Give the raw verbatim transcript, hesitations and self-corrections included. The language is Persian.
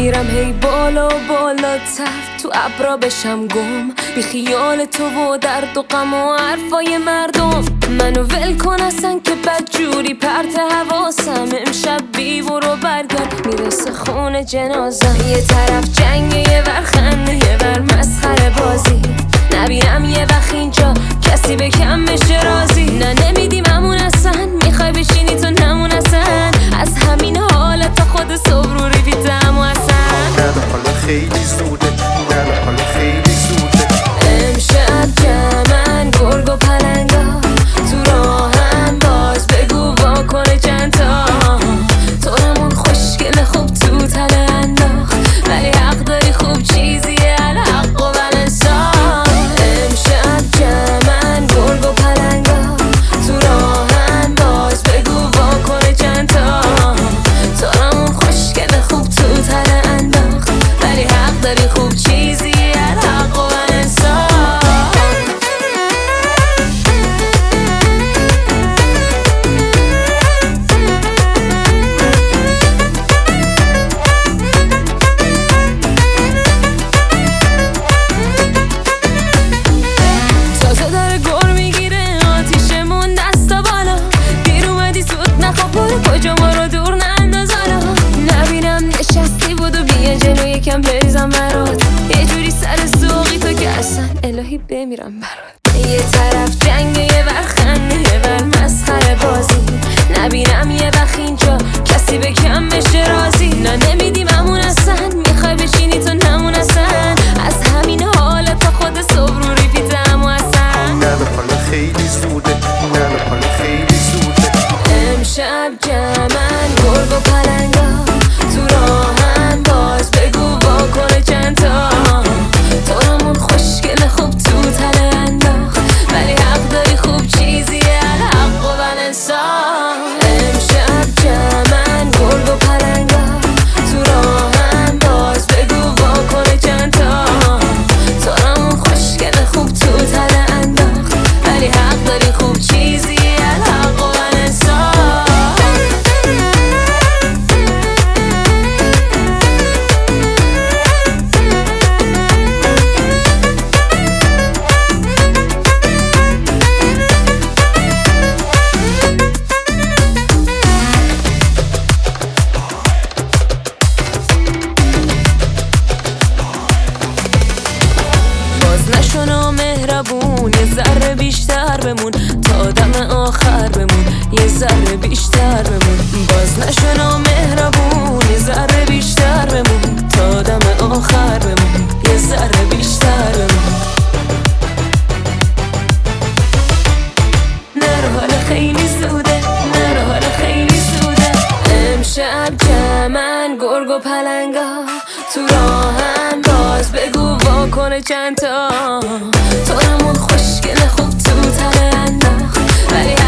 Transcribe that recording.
میرم هی بالا و بالاتر، تو ابرا بشم گم، بی خیال تو و درد و غم و حرفای مردم. منو ول کن اصلا که بدجوری پرت حواسم، امشب بی برو برگرد میرسه خونه جنازم. یه طرف جنگ، یه ور خنده، یه ور مسخره بازی. نبینم یه وقت اینجا کسی به کم بشه رازی. نه نمیدیم همون اصلا، میخوای بشینی تو نمون اصلا. از همین حالت تا خود صبح رو ریویدم و اصلا نه حالا خیلی زوده، نه حالا خیلی زوده. امشب جمعن گرگ و پلنگا تو راهن، باز بگو واکنه چند تا. تو همون خوشگل خوب تو تله انداخت، ولی حق داری خوب چیزیه الحق و بلنسان. امشب جمعن گرگ و پلنگا تو راهن، باز بگو واکنه چند تا. تو همون خوشگل خوب تو تله انداخت، ولی حق داری خوب چیزیه الحق و بلنسان. تازه داره گر میگیره آتیشمون دستا بالا. دیر اومدی زود نخوا برو کجا ما رو دور ننداز حالا. نبینم نشستی بودو بیا جلو یکم بریزم برات. یه جوری سر سوقی تو که اصلا الهی بمیرم برات. یه طرف جنگ، یه ور خنده، یه ور مسخره بازی. نبینم یه وقت اینجا کسی به کم بشه رازی. نه نمیدیم همون اصلا، میخوای بشینی تو نمون اصلا. از همین حالت تا خود صبح رو ریپیتم و اصلا نه حالا خیلی زوده، نه حالا خیلی زوده. امشب جمعن گرگ و پلنگا تو راهن، باز بگو واکنه چند تا. تو همون خوشگل خوب تو تله انداخت، ولی حق داری خوب چیزیه الحق و بلنسان. امشب جمعن گرگ و پلنگا تو راهن، باز بگو واکنه چند تا. تو همون خوشگل خوب تو تله انداخت، ولی حق داری خوب چیزیه الحق و بلنسان. باز نشو مهربون، یه ذره بیشتر بمون تا دم آخر بمون. یه ذره بیشتر بمون. باز نشو مهربون، یه ذره بیشتر بمون تا دم آخر بمون. یه ذره بیشتر بمون. نرو حالا خیلی زوده، نرو حالا خیلی زوده. امشب جمعن گرگ و پلنگا تو راهن، باز بگو واکنه چند تا. تو همون خوشگل خوب تو تله انداخت، ولی